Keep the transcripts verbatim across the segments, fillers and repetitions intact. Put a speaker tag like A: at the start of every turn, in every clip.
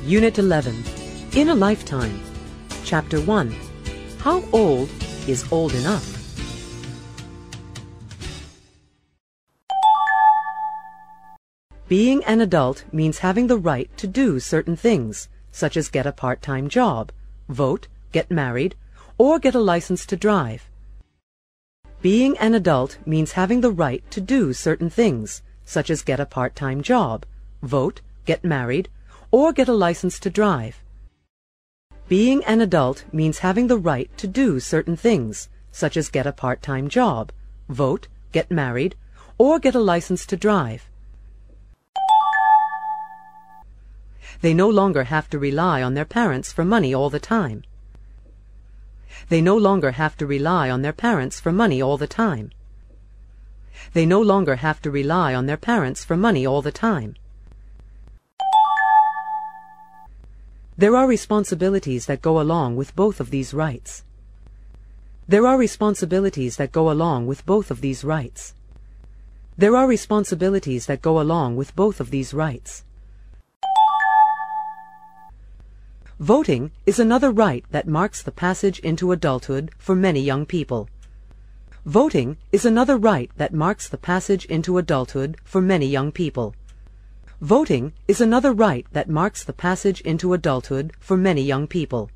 A: Unit eleven, In a Lifetime. Chapter one, How old is old enough? Being an adult means having the right to do certain things, such as get a part-time job, vote, get married, or get a license to drive. Being an adult means having the right to do certain things, such as get a part-time job, vote, get married, or get a license to drive. Being an adult means having the right to do certain things, such as get a part-time job, vote, get married, or get a license to drive. They no longer have to rely on their parents for money all the time. They no longer have to rely on their parents for money all the time. They no longer have to rely on their parents for money all the time. There are responsibilities that go along with both of these rights. There are responsibilities that go along with both of these rights. There are responsibilities that go along with both of these rights. Voting is another right that marks the passage into adulthood for many young people. Voting is another right that marks the passage into adulthood for many young people. Voting is another right that marks the passage into adulthood for many young people.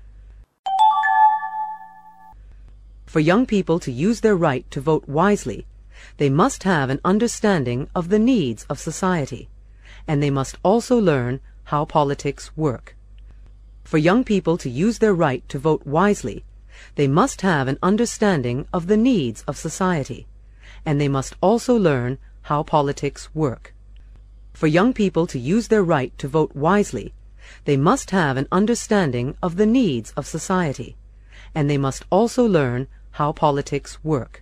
A: For young people to use their right to vote wisely, they must have an understanding of the needs of society, and they must also learn how politics work. For young people to use their right to vote wisely, they must have an understanding of the needs of society, and they must also learn how politics work. For young people to use their right to vote wisely, they must have an understanding of the needs of society, and they must also learn how politics work.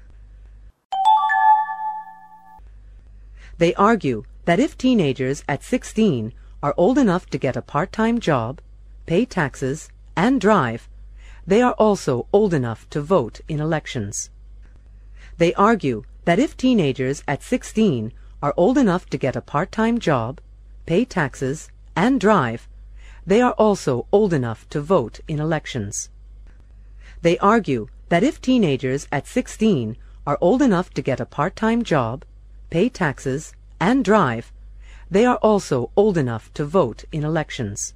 A: They argue that if teenagers at sixteen are old enough to get a part-time job, pay taxes, and drive, they are also old enough to vote in elections. They argue that if teenagers at sixteen are old enough to get a part-time job, pay taxes, and drive, they are also old enough to vote in elections. They argue that if teenagers at sixteen are old enough to get a part-time job, pay taxes, and drive, they are also old enough to vote in elections.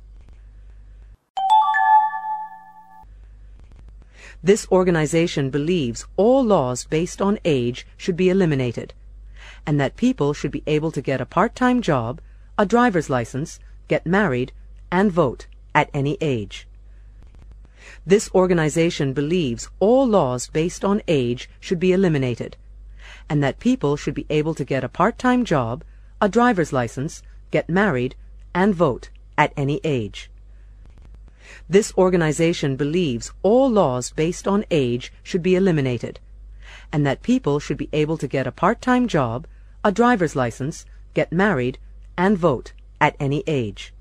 A: This organization believes all laws based on age should be eliminated, and that people should be able to get a part-time job, a driver's license, get married, and vote at any age. This organization believes all laws based on age should be eliminated, and that people should be able to get a part-time job, a driver's license, get married, and vote at any age. This organization believes all laws based on age should be eliminated, and that people should be able to get a part-time job, a driver's license, get married, and vote at any age.